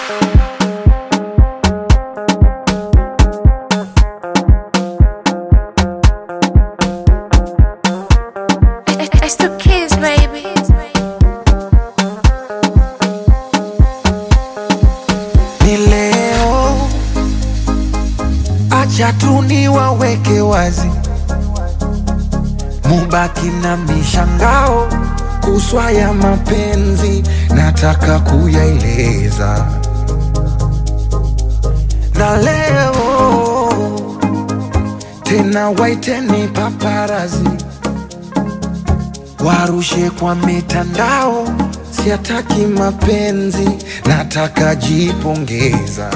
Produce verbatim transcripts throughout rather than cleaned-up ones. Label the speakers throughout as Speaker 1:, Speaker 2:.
Speaker 1: It's the kids, baby.
Speaker 2: Ni leo, acha tu niwaweke wazi, mubaki na mishangao kuswa ya mapenzi, nataka kuyaeleza. Na leo tena waiteni paparazi, warushe kwa mitandao, siataki mapenzi, nataka jipongeza.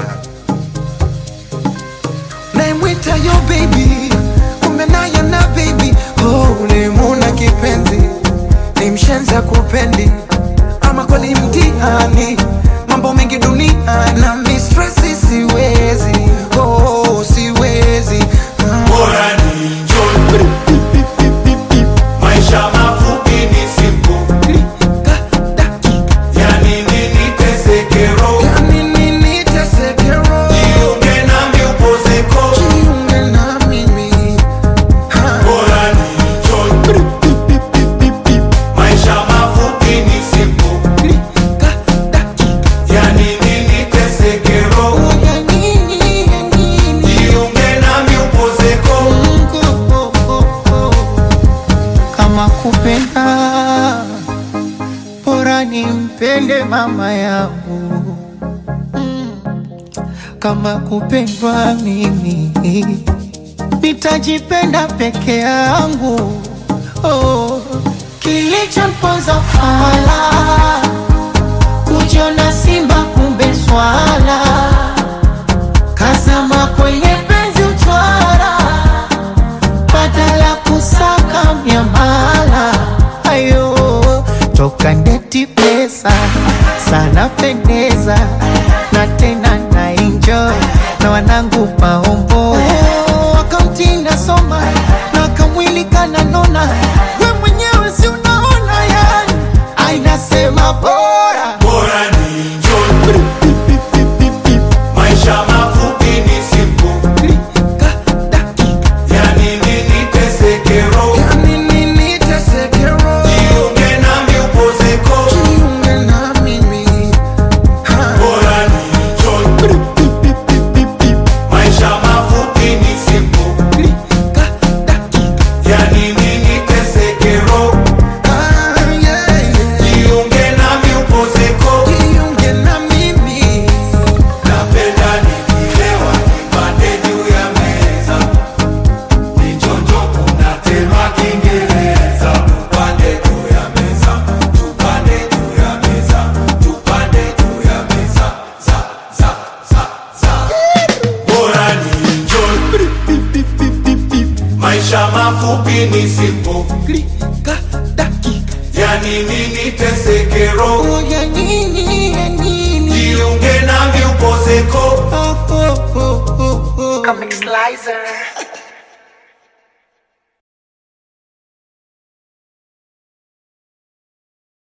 Speaker 2: Naimwita yo baby, kumbe naye na baby. Oh, nimuna kipenzi, ni mshenza kupendi, ama kweli mtihani, mambo mengi dunia na mistressi, siwezi, oh siwezi.
Speaker 3: Bora ni enjoy, maisha mafupi ni simple. Yani nini tesekero,
Speaker 2: Yani nini tesekero,
Speaker 3: jiunge nami upozeko.
Speaker 2: jiunge na mimi. Ha.
Speaker 3: Bora ni enjoy, maisha mafupi ni simple. Yani nini tesekero, jiunge nami upozeko.
Speaker 4: Kama kupenda, bora nimpende mama yangu. Kama kupendwa mimi, nitajipenda peke yangu. Oh, kilichomponza fala, kujiona simba kumbe swala, kazama kwenye penzi utwara, badala kusaka miamala. Ayo, toka ndeti pesa, sana pendeza, na tena na enjoy, na wanangu maombo. Oh, akamtinda soma, na kamwili kananona, we mwenyewe si unaona yani, ainasema bora.
Speaker 3: Bora ni enjoy, maisha mafupi ni simple. Yani nini tesekero,
Speaker 2: Yani nini tesekero,
Speaker 3: jiunge nami upozeko.
Speaker 2: jiunge na mimi. Ha.
Speaker 3: Bora ni enjoy, maisha mafupi ni simple. Yani nini tesekero,
Speaker 2: Ah, yeah, yeah.
Speaker 3: jiunge nami upozeko.
Speaker 2: Jiunge na mimi.
Speaker 3: Napenda nikilewa nipande juu ya meza, nichonjo kunatema Kiingereza. Tupande juu ya meza, tupande juu ya meza, tupande juu ya meza, za za za za. Bora ni enjoy, maisha mafupi ni simple.
Speaker 2: Klika dakika,
Speaker 3: Yani nini tesekero,
Speaker 2: oh ya nini ya nini.
Speaker 3: jiunge nami upozeko.
Speaker 2: Oh, oh, oh, oh, oh.
Speaker 1: Comic Slicer.